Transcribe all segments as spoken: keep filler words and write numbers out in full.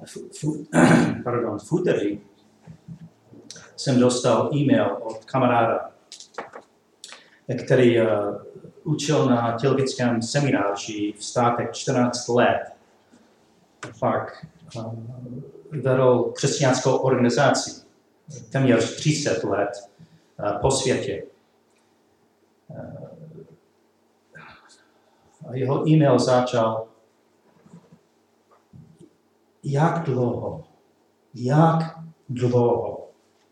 v, v, pardon, v úterý jsem dostal e-mail od kamaráda, který uh, učil na teologickém semináři v státek čtrnáct let. Pak uh, vedl křesťanskou organizaci téměř třicet let uh, po světě. Uh, a jeho e-mail začal: jak dlouho, jak dlouho.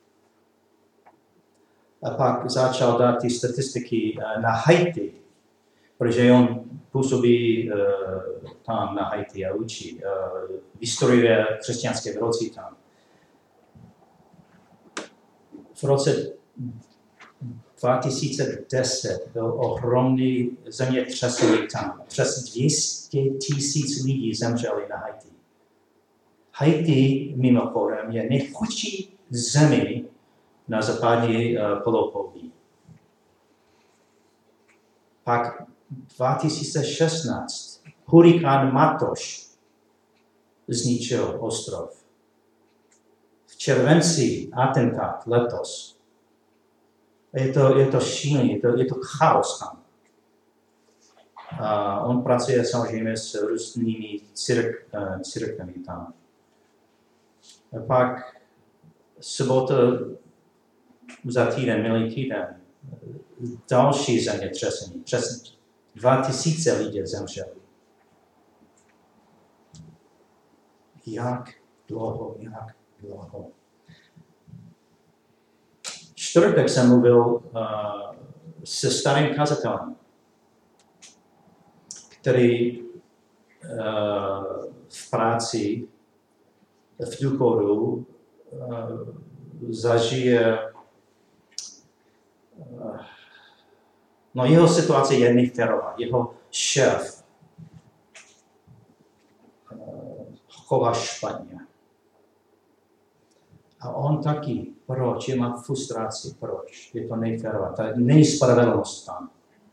A pak začal dát ty statistiky na Haiti, protože on působí uh, tam na Haiti a učí. Uh, historie křesťanské vedoucí tam. V roce dva tisíce deset byl ohromný zemětřesení tam. Přes dvě stě tisíc lidí zemřeli na Haiti. Haiti, mimochodem, je nejchudší zemi na západní uh, polokouli. Pak dva tisíce šestnáct hurikán Matoš zničil ostrov. V červenci atentát letos. Je to, je to šílený, je to, je to chaos tam. A on pracuje samozřejmě s různými círk, uh, církvemi tam. A pak sobota za týden, minulý týden, další zemětřesení. Přes dva tisíce lidí zemřeli. Jak dlouho, jak dlouho. Čtvrtek jsem mluvil uh, se starým kazatelem, který uh, v práci, v důchodu uh, zažije. Uh, no jeho situace je neférová. Jeho šéf uh, chová špatně. A on taky, proč? Je má frustraci, proč? Je to neférová. Ta není spravedlnost tam.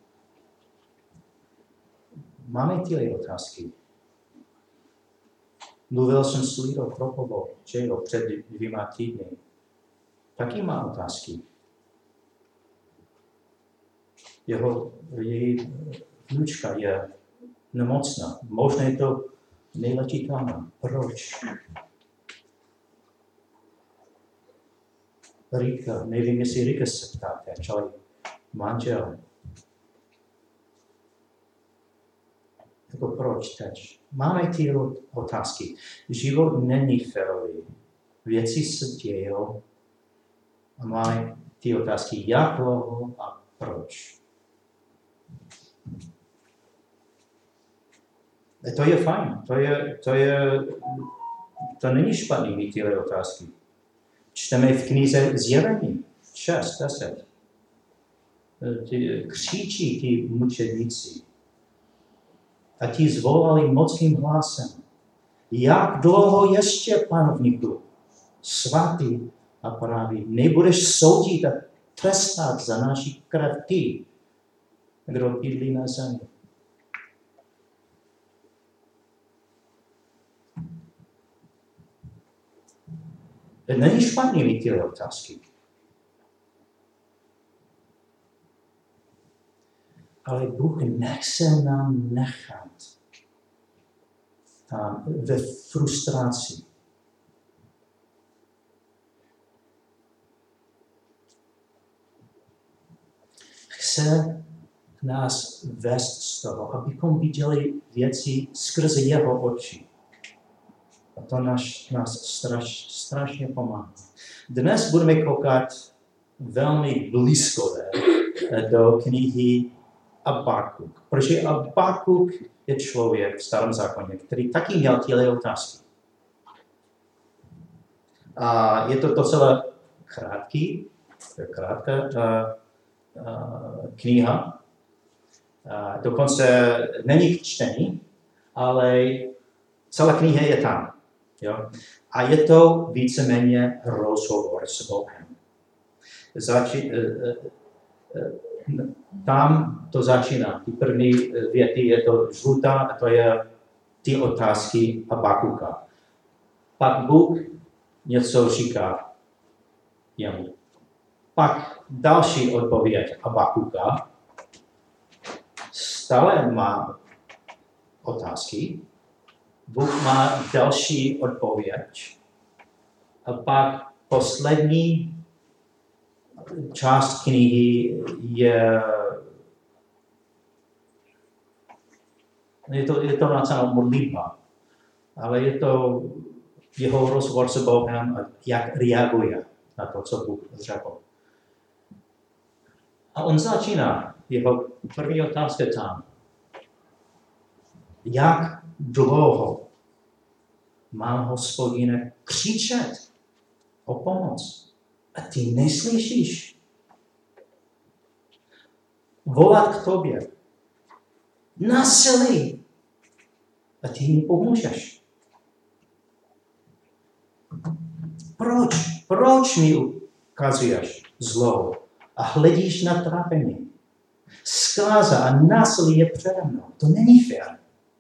Máme tyhle otázky. Mluvil jsem s Lidou Kropovou, že jo, před dvěma týdny. Taky má otázky. Jeho, její vnučka je nemocná. Možná je to nejléčitelná. Proč? Rika, nevím, jestli Rika se ptáte, čili manžel. Jako proč teď? Máme ty otázky. Život není férový. Věci se dějou a máme ty otázky, jak dlouho a proč. A to je fajn, to je, to je, to není špatný mít tyhle otázky. Čteme v knize Zjevení šest, deset. Křičí ti mučedníci a ti zvolali mockým hlasem: jak dlouho ještě, panovníku, svatý a pravý, nebudeš soudit a trestat za naši krev ty, kdo bydlí na zemi. Není špatný mít tyhle otázky. Ale Bůh nechce nám nechat tam ve frustraci. Chce nás vést z toho, abychom viděli věci skrze jeho oči. A to nás, nás straš, strašně pomáhá. Dnes budeme koukat velmi blízko do knihy Abakuk. Protože Abakuk je člověk v Starém zákoně, který taky měl tyhle otázky. A je to docela krátký, krátká uh, uh, kniha. Uh, dokonce není k čtení, ale celá kniha je tam. Jo? A je to víceméně rozhovor s Bohem. Zači, uh, uh, tam to začíná. Ty první věty je to žlutá, a to je ty otázky Abakuka. Pak Bůh něco říká jemu. Pak další odpověď Habakuka stále má otázky. Bůh má další odpověď. A pak poslední část knihy je, je to, je to napsáno modlitba, ale je to jeho rozhovor s Bohem a jak reaguje na to, co Bůh řekl. A on začíná, jeho první otázka tam. Jak dlouho mám, Hospodine, křičet o pomoc a ty neslyšíš? Volat k tobě násilí a ty mi pomůžeš. Proč? Proč mi ukazuješ zlo a hledíš na trápení? Zkáza a násilí je přede mnou. To není fér.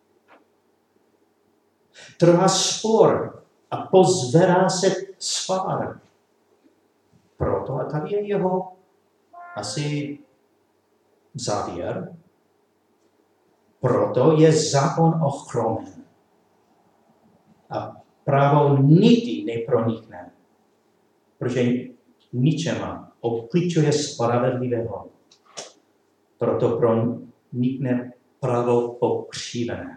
Trvá spor a pozvedá se svár. Proto, a tady je jeho asi závěr, proto je zákon ochromen. A právo nikdy nepronikne, protože ničema obklíčuje spravedlivého. Proto pronikne právo pokřivené.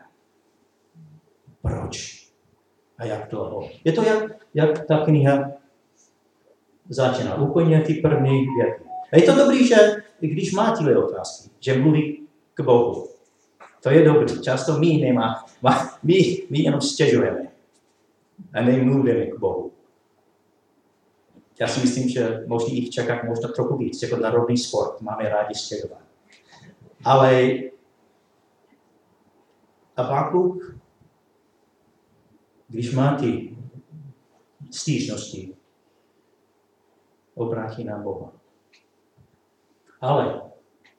Proč? A jak dlouho? Je to jak, jak ta kniha začíná. Úplně ty první věty. A je to dobrý, že když má tyhle otázky, že mluví k Bohu. To je dobrý. Často my nemá, my, my jenom stěžujeme. A nemluvíme k Bohu. Já si myslím, že možná jich čekat možná trochu víc, jako národní sport. Máme rádi stěžovat. Ale Habakuk, když má ty stížnosti, obrátí na Boha. Ale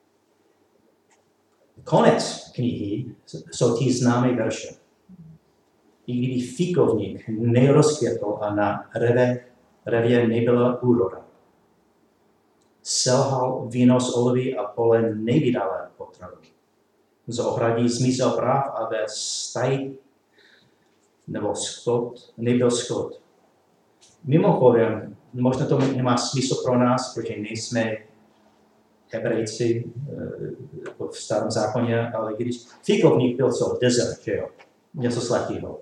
konec knihy jsou ty známé verše. I kdyby fikovník nerozkvětl a na reve, revě nebyla úroda. Selhal víno z olivy a pole nevydala potravu. Z ohradí zmizel práv a ve staji nebo schod, nebyl schod. Mimochodem, možná to nemá smysl pro nás, protože nejsme Hebrejci v starém zákoně, ale když fikovník byl co? Dezert, že jo? Něco sladkého.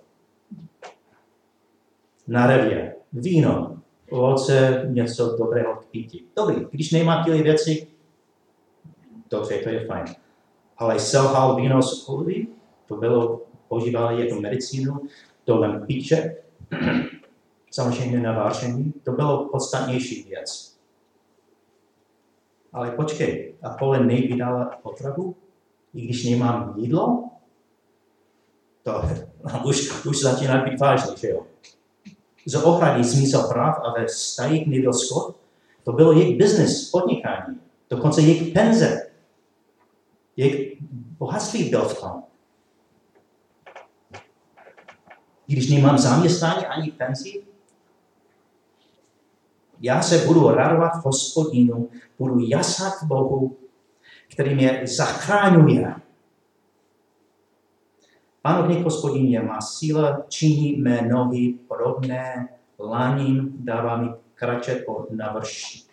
Na revě víno, ovoce, něco dobrého k pití. Dobrý, když nemá tyhle věci, dobře, to je fajn. Ale selhal víno z olivy, to bylo používali jako medicínu, to len píče, samozřejmě na vážení, to bylo podstatnější věc. Ale počkej, a pole nevydala potravu, i když nemám jídlo? To už, už začíná být vážný, že jo? Z ohrady zmizel práv a ve stajích nebyl skot. To bylo jejich business, podnikání, dokonce jejich penze. Jejich bohatství byl v tom. Když nemám zaměstnání ani penzi, já se budu radovat v Hospodinu, budu jasat v Bohu, který mě zachraňuje. Panovník Hospodin má síla, činí mé nohy podobné laním, dává mi kračet po navrší.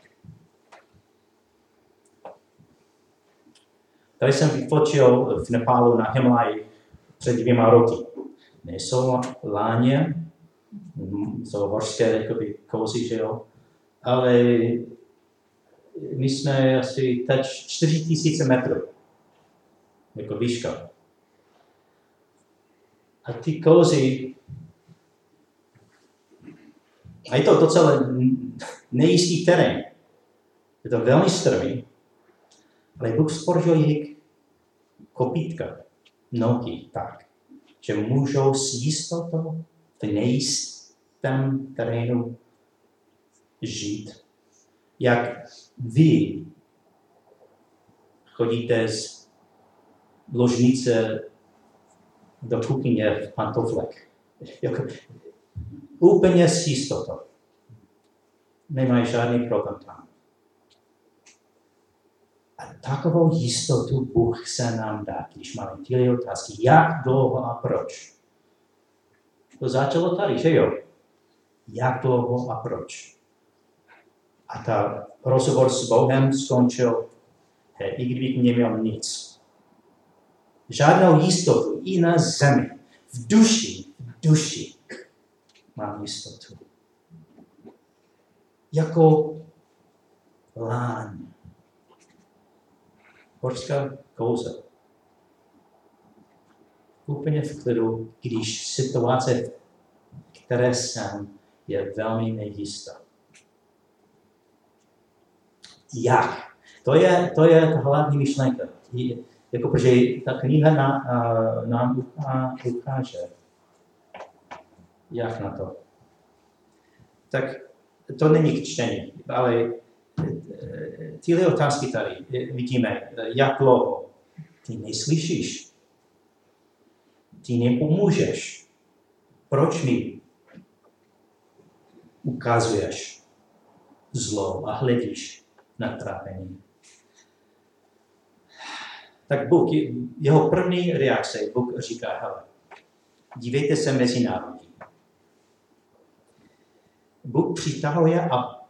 Tady jsem vyfočil v Nepálu na Himalaji před dvěma roky. Nejsou láně, jsou horské jakoby kozy, že jo, ale my jsme asi teď čtyři tisíce metrů, jako výška. A ty kozy, a je to docela nejistý terén, je to velmi strmý, ale Bůh stvořil jejich kopítka, nohy tak, že můžou s jistotou v nejistém terénu žít. Jak vy chodíte z ložnice do kuchyně v pantoflech. Úplně s jistotou. Nemají žádný problém tam. A takovou jistotu Bůh chce nám dát, když máme tyhle otázky. Jak dlouho a proč? To začalo tady, že jo? Jak dlouho a proč? A ta rozhovor s Bohem skončil, he, i kdybych neměl nic. Žádnou jistotu i na zemi. V duši, v duši mám jistotu. Jako láň. Horská kouze. Úplně v klidu, když situace, které jsem, je velmi nejistá. Jak? To je, to je ta hlavní myšlenka. Jako, protože ta kniha na, uh, nám ukáže. Jak na to? Tak to není k čtení, ale tyhle otázky tady vidíme, jak dlouho. Ty neslyšíš. Ty nepomůžeš. Proč mi ukazuješ zlo a hledíš na trápení? Tak Bůh, jeho první reakce, Bůh říká, hele, dívejte se mezi národy. Bůh přitahuje a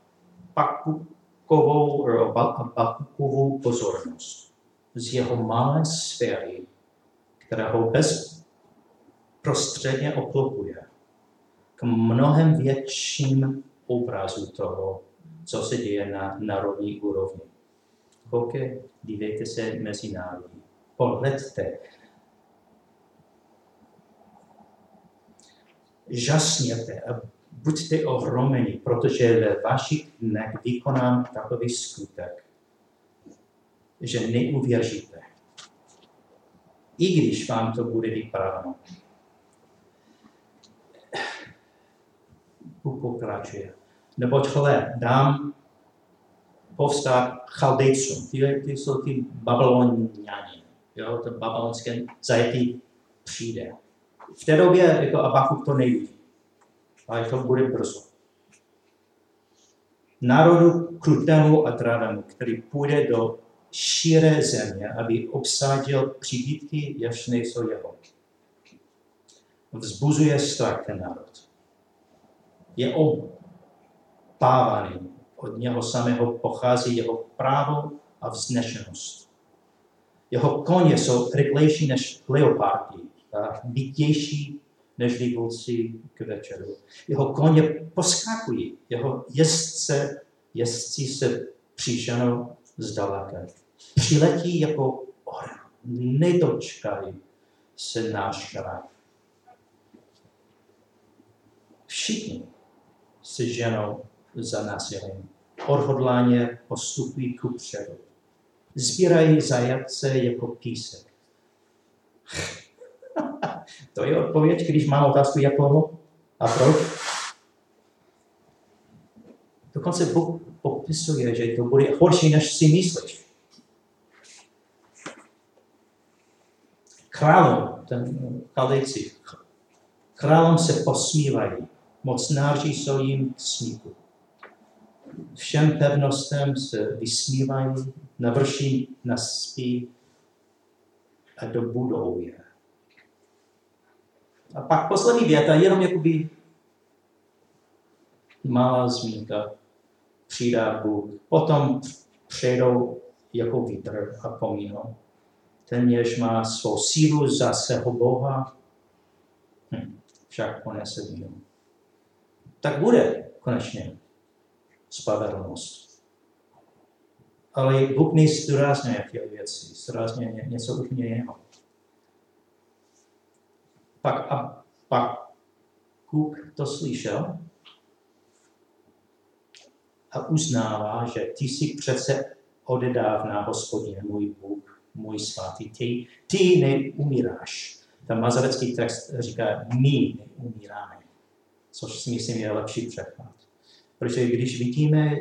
Habakukovou pozornost z jeho malé sféry, která ho bezprostředně obklopuje, k mnohem větším obrazu toho, co se děje na národní úrovni. Koukej, dívejte se mezi národy. Pohledte. Žasněte a buďte ohromeni, protože ve vašich dnech vykonám takový skutek, že neuvěříte. I když vám to bude vyprávěno. Bůh pokračuje. Neboť hle, dám povstat Chaldejcům. Ty, ty jsou ty Babyloniani. Jo, to babylonské zajetí přijde. V té době jako Habakuk to neví. Ale to bude brzo. Národu krutému a dravému, který půjde do širé země, aby obsadil příbytky, jež nejsou jeho. Vzbuzuje strach ten národ. Je obávaný. Od něho samého pochází jeho právo a vznešenost. Jeho koně jsou rychlejší než leopardi a bytější než vlci k večeru. Jeho koně poskakují, jeho jezdce, jezdci se příženou zdaleka. Přiletí jako orel, nedočkají se náš král. Všichni se ženou za násilím. Odhodláně postupují kupředu. Sbírají zajatce jako písek. To je odpověď, když mám otázku, jak dlouho a proč. Dokonce Bůh popisuje, že to bude horší, než si myslíš. Králům, ten Chaldejci, králům se posmívají, mocnáři jsou jim k smíchu. Všem pevnostem se vysmívají, navrší naspí a dobudou je. A pak poslední věta, jenom jakoby malá zmínka, přidá Bůh. Potom přejdou jako vítr a pomínou. Ten, jež má svou sílu za svého Boha, hm, však ponese vinu. Tak bude konečně spravedlnost. Ale Bůh nezdůrazňuje ty věci, zdůrazňuje něco úplně jiného. Pak, a pak Bůh to slyšel a uznává, že ty jsi přece odedávna, Hospodine, můj Bůh, můj svatý, ty, ty neumíráš. Ten mazorecký text říká, my neumíráme, což si myslím je lepší překlad. Protože když vidíme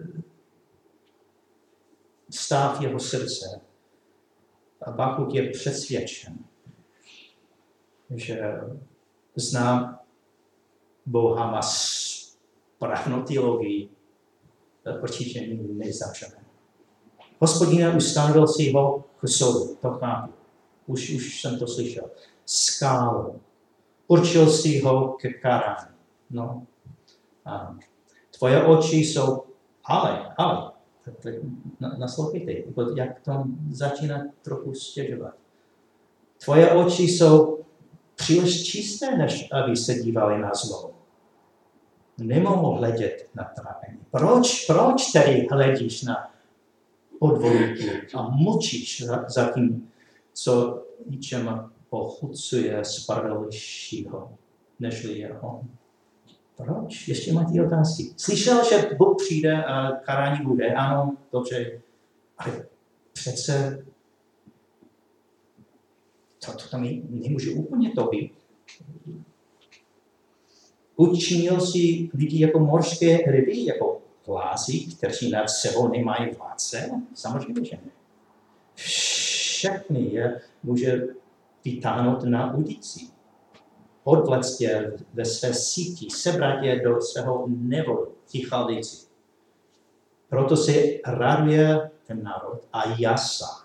stav jeho srdce, Habakuk je přesvědčen, že znám Boha má správnou teologii, určitě nezavřeme. Hospodine ustanovil si ho k soudu, to chápu. Už, už jsem to slyšel. Skálu. Určil si ho ke karání. No. A tvoje oči jsou, ale, ale, naslouchejte, jak to začíná trochu stěžovat. Tvoje oči jsou příliš čisté, než aby se dívali na zlo. Nemohou hledět na trápení. Proč, proč tedy hledíš na podvolíky a mlčíš za, za tím, co ničem pochucuje spravedlivějšího, nežli je on? Proč? Ještě máte otázky. Slyšel, že Bůh přijde a karání bude? Ano, dobře. Ale přece to, to tam nemůže úplně to být. Učinil si lidi jako mořské ryby, jako plázy, kteří nad sebou nemají vládce? Samozřejmě, že ne. Všechny je může vytáhnout na ulici. Odvléct je ve své síti, sebrat je do svého nevodu, ticha lici. Proto se raduje ten národ a jasá.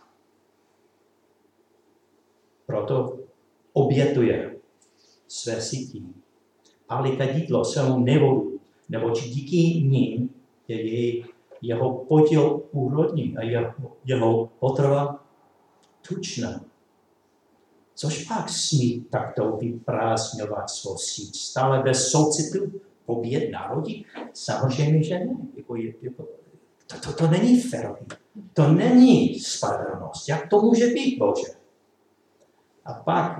Proto obětuje své síti. Pálí kadidlo svému nevodu, neboť díky nim je jej, jeho podíl úrodný a jeho, jeho potrava tučná. Což pak smí takto vyprázdňovat svou síť stále bez soucitu poběd národí? Samozřejmě, že ne. Jako, jako, to, to, to není férový. To není spravedlnost. Jak to může být, Bože? A pak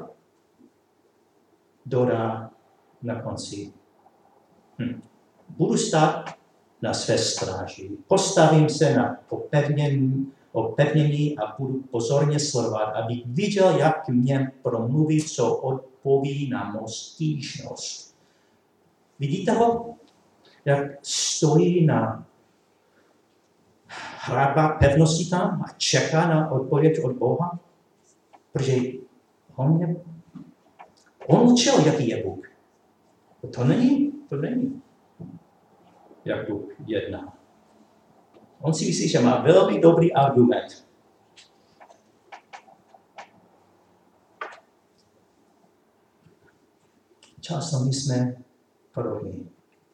dodá na konci. Hm. Budu stát na své stráži. Postavím se na opevnění, opevnění a budu pozorně sledovat, abych viděl, jak mě promluví, co odpoví na mou stížnost. Vidíte ho? Jak stojí na hradbách pevnosti tam a čeká na odpověď od Boha? Protože on je, on učil, jaký je Bůh. To není, to není, jak Bůh jedná. On si myslí, že má velmi dobrý argument. Často my jsme podobní.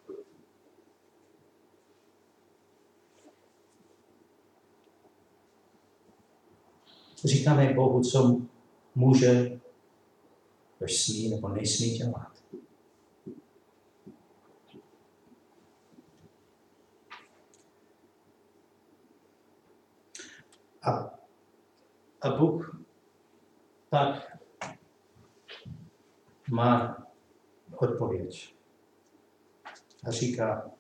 Říkáme Bohu, co může, což smí nebo nesmí dělat. A, a Bůh pak má odpověď. A říká,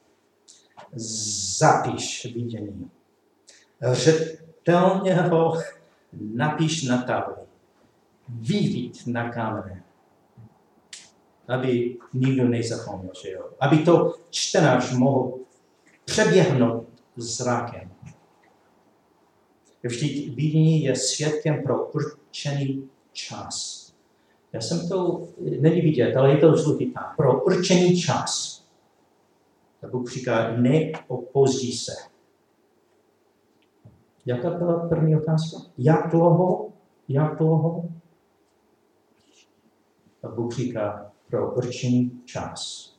zapiš vidění. Řetelně ho napiš na tabli. Vyvíť na kamene. Aby nikdo nezapomněl, že jo. Aby to čtenář mohl přeběhnout zrakem. Vždyť vidění je svědkem pro určený čas. Já jsem to, není vidět, ale je to žlutý tam. Pro určený čas. A Bůh říká, neopozdí se. Jaká byla první otázka? Jak dlouho? Jak dlouho? A Bůh říká, pro určený čas.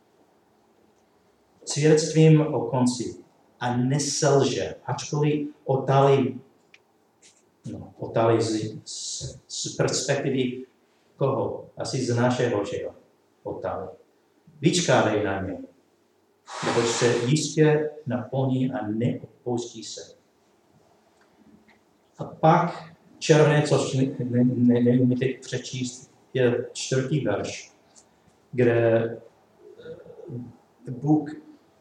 Svědectvím o konci. A neselže, ačkoliv otálí, no, otálí z, z, z perspektivy koho? Asi z našeho, že jo, otálí. Vyčkávej na ně, neboť se jistě naplní a neopustí se. A pak červené, což ne, ne, neumíte přečíst, je čtvrtý verš, kde Bůh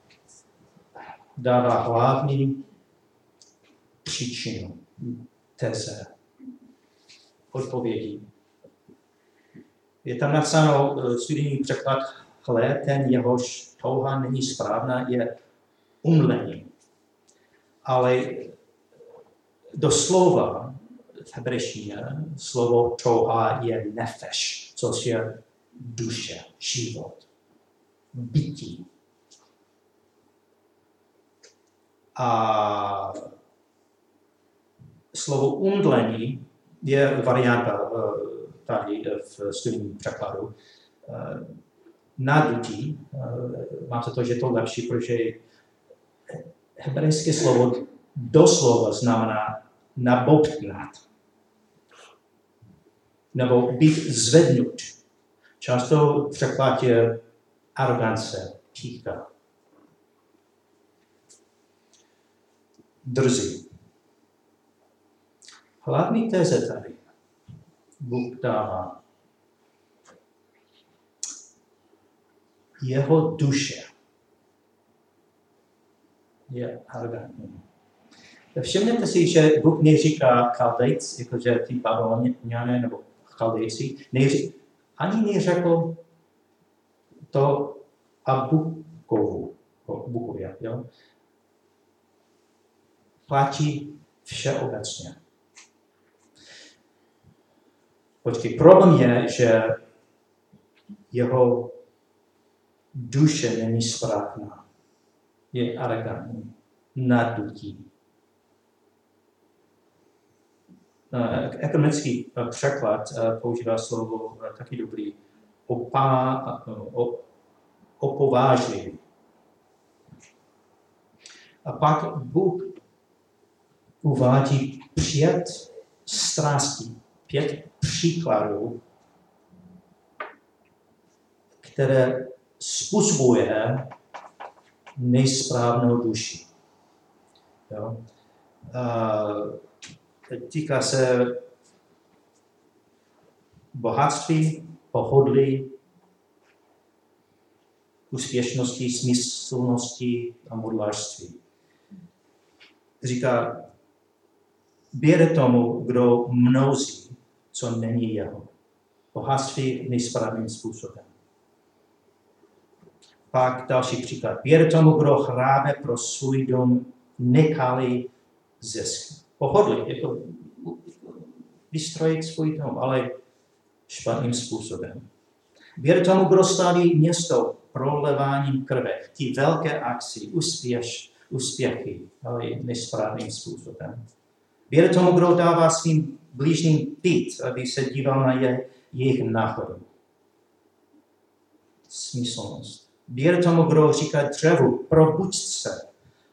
dává hlavní příčinu, teze, odpovědí. Je tam napsáno studijní překlad, hle, ten jehož touha není správná, je umlení. Ale doslova v hebrejštině slovo touha je nefeš, což je duše, život. bytí. A slovo umdlení je varianta tady v studijním překladu. Nadutí, máte to, že je to lepší, protože hebrejské slovo doslova znamená nabobtnat. Nebo být zvednut. Často překlad je arogance, pícha. Drzí. Hlavní teze tady Bůh dává. Jeho duše je arrogantní. Všimněte si, že Bůh neříká Chaldejc, jakože ty Babyloniané nebo Chaldejci, neří, ani neřekl to Abukovu, Bukově, jo? Platí všeobecně. Počkej, problém je, že jeho duše není správná. Je arrogantní, nadutí. Ekonomický překlad používá slovo taky dobrý, opá, opovážlivý. A pak Bůh uvádí pět strastí, pět příkladů, které způsobuje nejsprávnou duši. Jo? Uh, týká se bohatství, pohodlí, úspěšnosti, smyslnosti a modlářství. Říká, běde tomu, kdo množí, co není jeho. Bohatství nejsprávným způsobem. Pak další příklad. Běde tomu, kdo hrábe pro svůj dom nekalý zisk. Pohodlí, jako vystrojit svůj dom, ale špatným způsobem. Běde tomu, kdo staví město proleváním krve. Ty velké akci, úspěš, úspěchy, ale nesprávným způsobem. Běde tomu, kdo dává svým blížním pít, aby se díval na je, jejich náhodu. Smyslnost. Běde tomu, kdo říká dřevu, probuď se.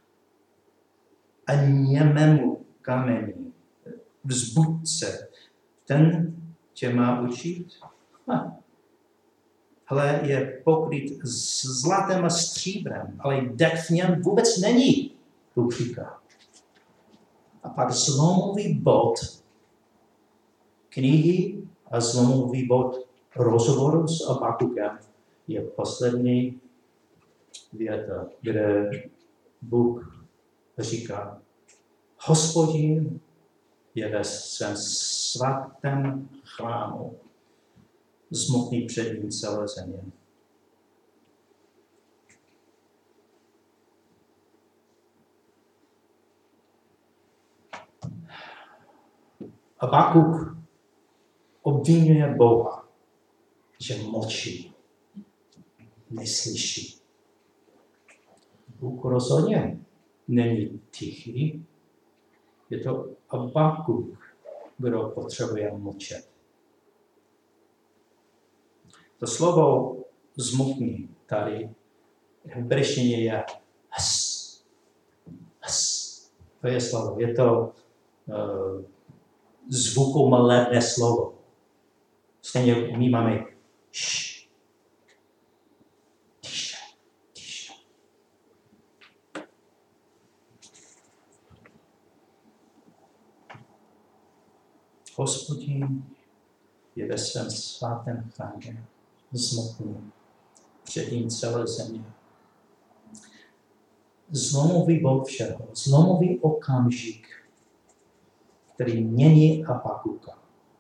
A němému kamení, vzbuď se. Ten tě má učit? Ha. Ale je pokryt zlatem a stříbrem, ale dech v něm vůbec není, Bůh říká. A pak zlomový bod knihy a zlomový bod rozhovoru s Abakukem je poslední věta, kde Bůh říká, Hospodin je ve svém svatém chrámu, zmocný před ním celé země. Habakuk obvinuje Boha, že mlčí, neslyší. Bůh rozhodně není tichý. Je to Habakuk, kdo potřebuje mlčet. To slovo zmocní tady v hebrejštině je has. Has. To je slovo. Je to uh, zvukomalebné slovo. Stejně my máme š. Tiše. Tiše. Hospodin je ve svém svatém chrámě zmocný před ním celé země. Zlomový bod všeho, zlomový okamžik, který mění Habakuka.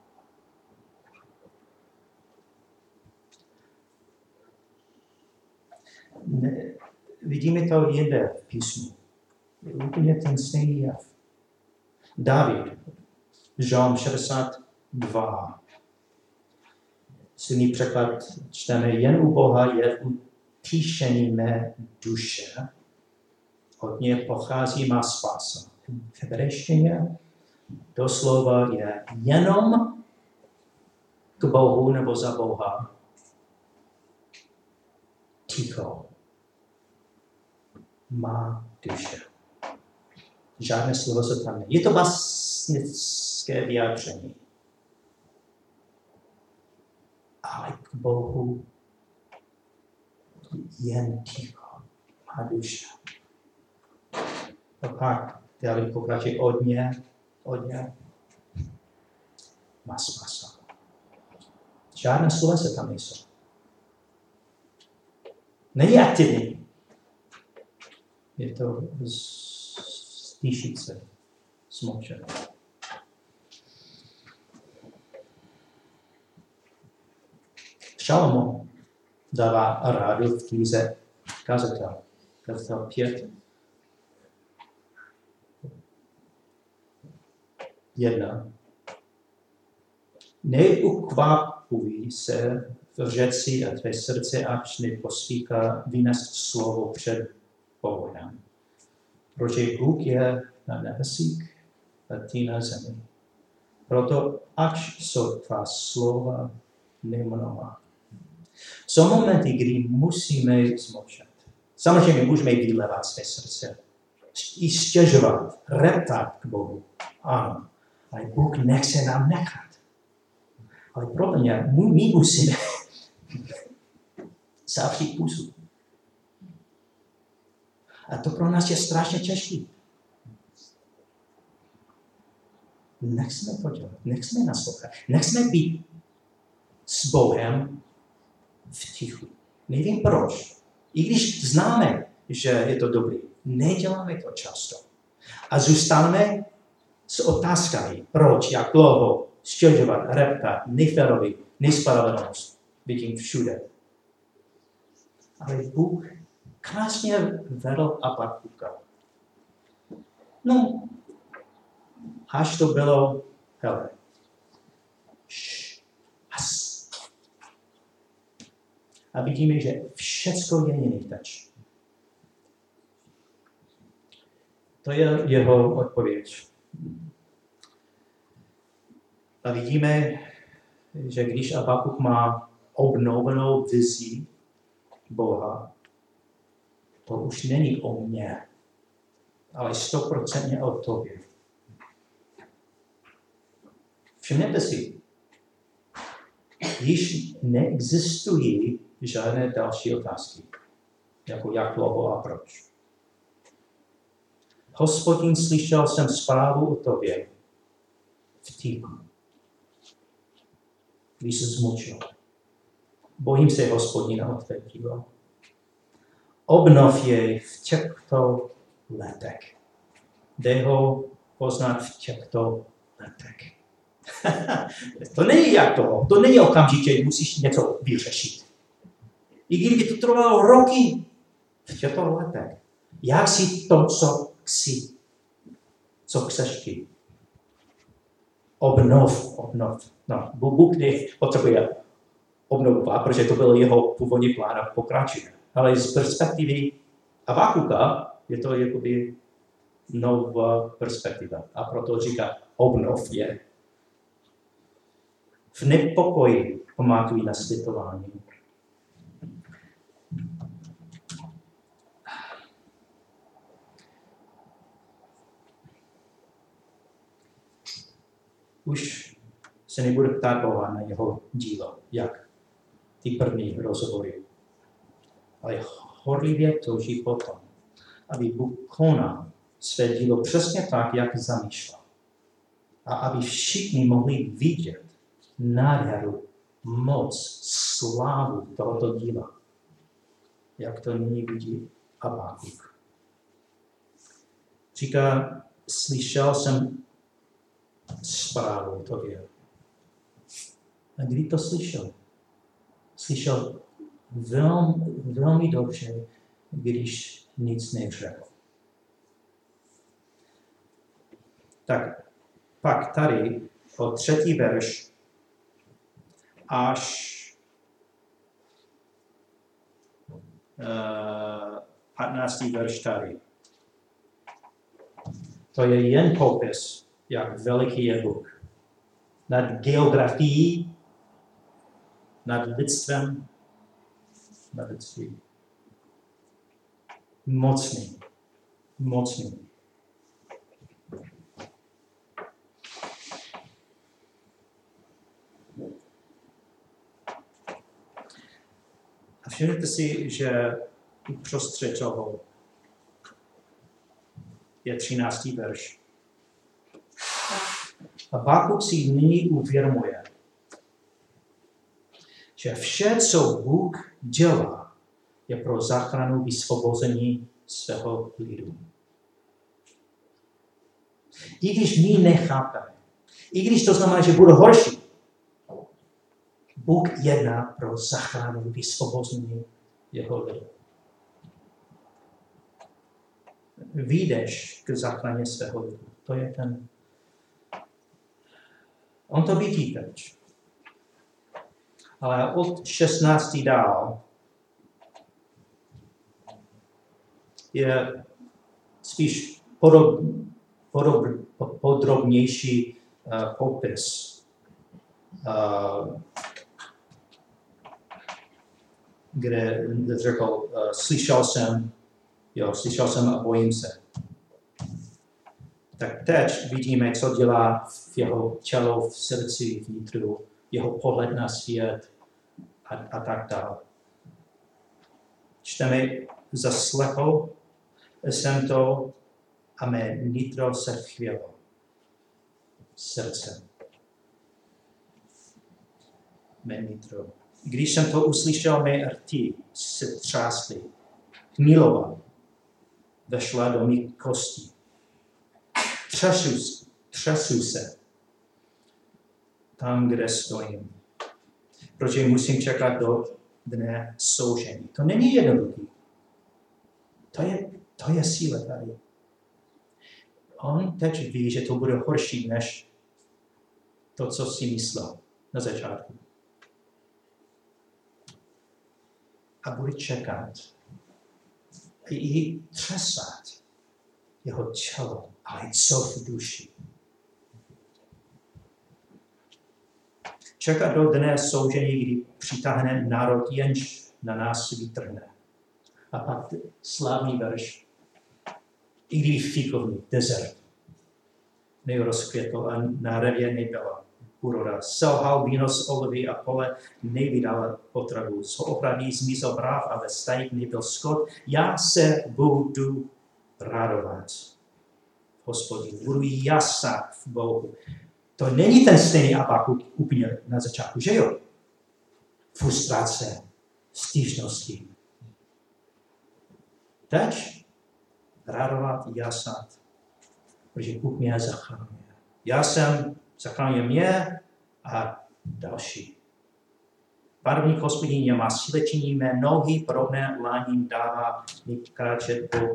Ne, vidíme to jinde v písmu. Je úplně ten stejný jev. David, Žalm šedesát dva. Silný překlad čteme, jen u Boha je tíšení mé duše, od něj pochází má spása. V hebrejštině doslova je jenom k Bohu nebo za Boha ticho má duše. Žádné slovo se tam není. Je to básnické vyjádření. Ale k Bohu jen ticho má duše. A pak, dále pokračuje od ně, od ně má spása. Žádné slova se tam nejsou. Není aktivní. Je to stíšit se, smlčet. Šalomo dává rádu v knize Kazatel, Kazatel pět. Jedna. Neukvapuj se v řeci a tvé srdce až nepospíchá vynést slovo před Bohem. Protože Bůh je na nebesích a ty na zemi. Proto ač jsou tvá slova nemnohá. Jsou momenty, kdy musíme zmlčet. Samozřejmě můžeme vylévat své srdce. I stěžovat, reptat k Bohu. Ano. Ale Bůh nechce nám nechat. Ale problém je, my musíme zavřít pusu. A to pro nás je strašně těžké. Nechceme to dělat, nechceme naslouchat, nechceme být s Bohem v tichu. Nevím proč. I když známe, že je to dobrý, neděláme to často. A zůstaneme s otázkami, proč, jak dlouho, stěžovat, reptat, neférový, nespravedlnost. Vidím všude. Ale Bůh krásně vedl Habakuka. No, až to bylo, hele, has. A vidíme, že všecko je jiný teč. To je jeho odpověď. A vidíme, že když Habakuk má obnovenou vizi Boha, to už není o mně, ale stoprocentně o tobě. Všimněte si, již neexistují žádné další otázky, jako jak dlouho a proč. Hospodin, slyšel jsem zprávu o tobě v tichu, když se zmučil. Bojím se Hospodina od tvé dílo. Obnov jej v těchto letech. Dej ho poznat v těchto letech. To není jak to, to není okamžitě, musíš něco vyřešit. I kdyby to trvalo roky v těchto letech. Jak si to, co chci, co chceš ty? Obnov, obnov. No, Bůh potřebuje obnovovat, protože to byl jeho původní plán a pokračuje. Ale z perspektivy Habakuka je to jakoby nová perspektiva. A proto říká, obnov je. V nepokoji pamatují na slitování. Už se nebude ptát Boha na jeho dílo, jak ty první rozhovory. Ale horlivě touží potom, aby Bůh konal své dílo přesně tak, jak zamýšlel. A aby všichni mohli vidět nádheru, moc, slávu tohoto díla. Jak to nyní vidí Habakuk. Říká, slyšel jsem zprávu o tobě. A kdy to slyšel? Slyšel velmi, velmi dobře, když nic neřekl. Tak pak tady o třetí verš až uh, patnáctý verš tady. To je jen popis, jak veliký je Bůh. Nad geografií, nad lidstvem, nad lidství. Mocný. Mocný. A všimněte si, že uprostřed toho je třináctý verš. A Habakuk si nyní uvědomuje, že vše, co Bůh dělá, je pro záchranu vysvobození svého lidu. I když my nechápeme, i když to znamená, že bude horší, Bůh jedná pro záchranu vysvobození jeho lidu. Vyjdeš k záchraně svého lidu. To je ten. On to vidí teď. Ale od šestnáctý dál je spíš podob, podob, podrobnější uh, popis. Uh, kde řekl, uh, slyšel jsem, jo, slyšel jsem a bojím se. Tak teď vidíme, co dělá v jeho tělo, v srdci, vnitru, jeho pohled na svět a, a tak dále. Čteme, zaslechl jsem to a mé nitro se chvělo. Srdce. Mé nitro. Když jsem to uslyšel, mé rty se třásly. Hniloval. Vešla do mých kostí. Třesu, třesu se tam, kde stojím. Protože musím čekat do dne soužení. To není jednoduché. To je, to je síla tady. On teď ví, že to bude horší, než to, co si myslel na začátku. A bude čekat. I třesat jeho tělo, ale co v duši. Čekat do dne soužení, kdy přitáhne národ, jenž na nás vytrhne. A pak slavný verš. I kdyby fíkovný desert nerozkvětl a na revě nebyla úroda. Selhal víno z olivy a pole nevydala potravu. Z ohrady zmizel bráv a ve stajích nebyl skot. Já se budu radovat. Hospodin, budu jasat v Bohu. To není ten stejný Habakuk úplně na začátku, že jo? Frustrace, stížnosti. Teď radovat, jasat, protože Bůh mě zachránuje. Já jsem, zachránil mě a další. Panovník Hospodin má síle, činí mé nohy podobné láním, dává mi kráčet po.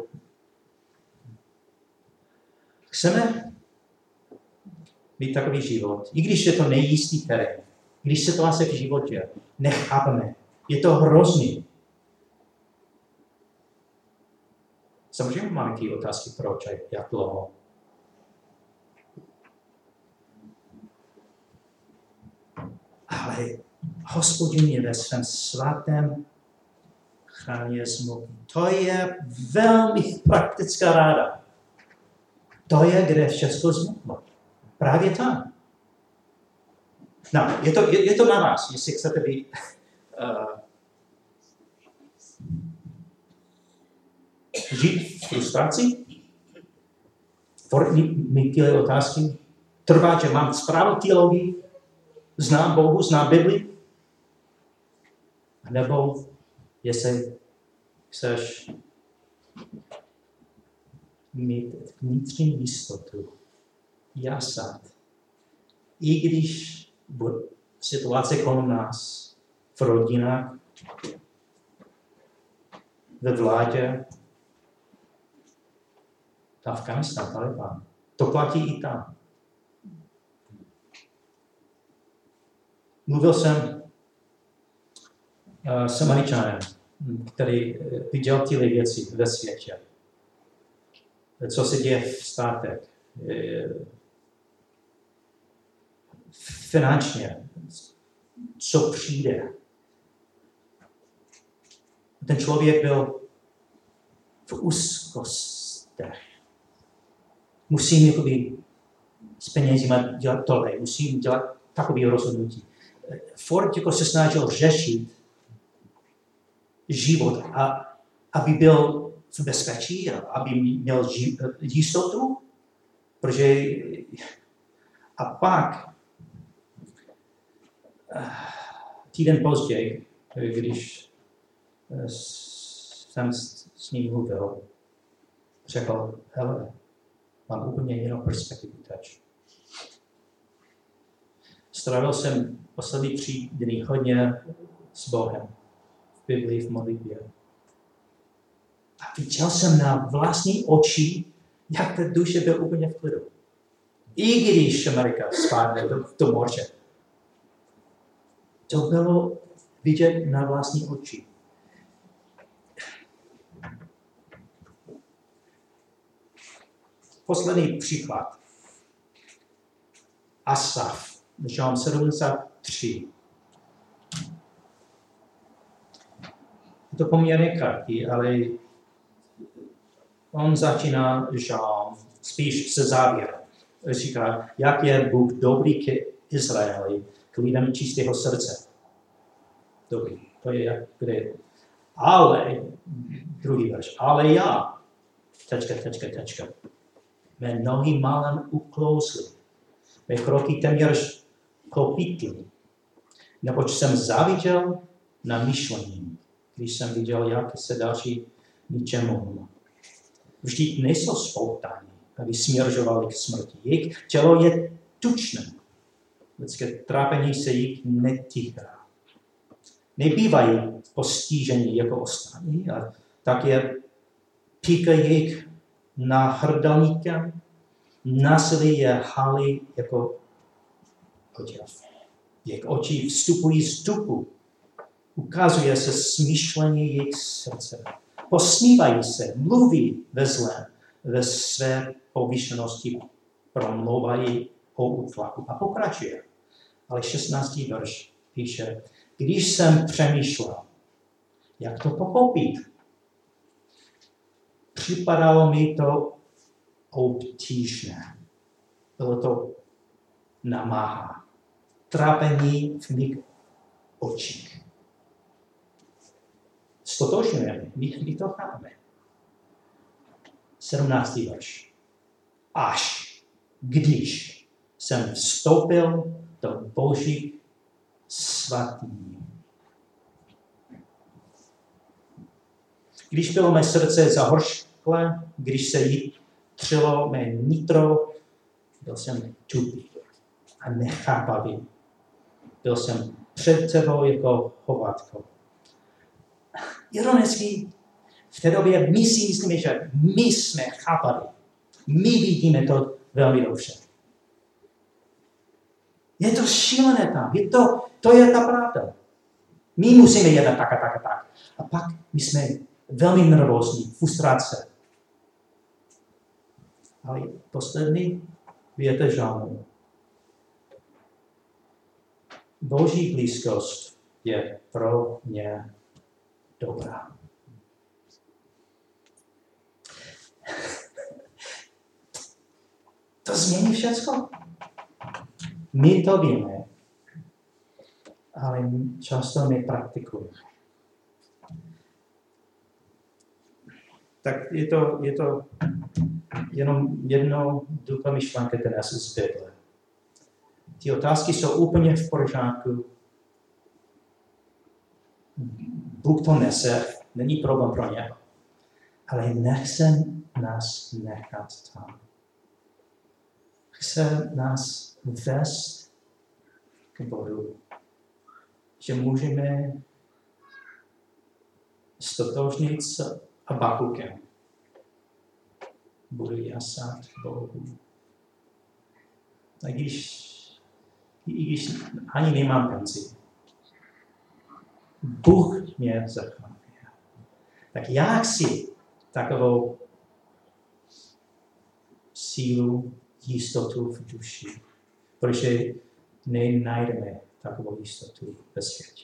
Chceme mít takový život, i když je to nejistý terén, když situace v životě nechápeme, je to hrozný. Samozřejmě máme ty otázky, proč a jak dlouho. Ale Hospodin je ve svém svatém chrámě smutný. To je velmi praktická ráda. To je, kde všechno zmutlo. Právě tam. No, je to, je, je to na vás, jestli chcete být uh, žít v frustraci, mít tyhle otázky, trvat, že mám správnou teologii, znám Bohu, znám Bibli, nebo jestli chceš mít vnitřní jistotu, jasat, i když situace kolem nás, v rodinách, ve vládě, ta Afghánistán, Taliban, to platí i tam. Mluvil jsem uh, s Američanem který viděl tyhle věci ve světě. Co se děje v státech. Finančně. Co přijde. Ten člověk byl v úzkostech. Musím jakoby s penězima dělat tohle, musím dělat takové rozhodnutí. Ford jako se snažil řešit život, a, aby byl v bezpečí, aby měl jistotu, protože a pak týden později, když jsem s ním mluvil, řekl, hele, mám úplně jinou perspektivu teď. Strávil jsem poslední tři dny hodně s Bohem, v Biblii, v modlitbě. A viděl jsem na vlastní oči, jak ta duše byla úplně v klidu. I když Amerika spadne do, do moře. To bylo vidět na vlastní oči. Poslední příklad. Asaf, žalm sedmdesát tři. Je to poměrně krátký, ale on začíná žalm spíš se závěrem. Říká, jak je Bůh dobrý k Izraeli, k lidem čistého srdce. Dobrý, to je jak kde. Ale, druhý verš, ale já, tečka, tečka, tečka. Mé nohy málem uklouzly, mé kroky téměř klopítly, neboť jsem záviděl na myšlení, když jsem viděl, jak se další ničemu. Vždyť nejsou spoutaní, aby směřovali k smrti. Jejich tělo je tučné. Lidské trápení se jich netýká. Nebývají postižení jako ostatní, a tak je píka jejich náhrdelníkem, násilí je halí jako oděv. Jejich oči vstupují z tupu. Ukazuje se smýšlení jejich srdce. Posmívají se, mluví ve zlém, ve své povýšenosti promlouvají o útlaku. A pokračuje. Ale šestnáctý verš píše, když jsem přemýšlel, jak to pochopit, připadalo mi to obtížné. Bylo to namáhá. Trápení v mých očích. Stotožňujeme, my, my to chápeme. sedmnáctý verš. Až když jsem vstoupil do Boží svatyně. Když bylo mé srdce zahoršklé, když se jí třelo mé nitro, byl jsem tupý a nechápavý. Byl jsem před tebou jako hovátko. Ironicky, v té době my si myslíme, že my jsme chápali. My vidíme to velmi dobře. Je to šílené tam. Je to, to je ta pravda. My musíme jednat tak a tak a tak. A pak my jsme velmi nervózní, frustrace. Ale poslední věta žalmu. Boží blízkost je pro mě dobrá. To změní všechno. My to víme, ale často nepraktikujeme. Tak je to, je to jenom jedno ducha myšlenka dnes z Bible. Ty otázky jsou úplně v pořádku. Bůh to nese, není problém pro ně. Ale nechce nás nechat tam. Chce nás vést k bodu, že můžeme stotožnit s Habakukem. Budu jasat Bohu. A když, i když ani nemám penzi, Bůh mě zachrání. Tak jak si takovou sílu, jistotu v duši, protože nenajdeme takovou jistotu ve světě.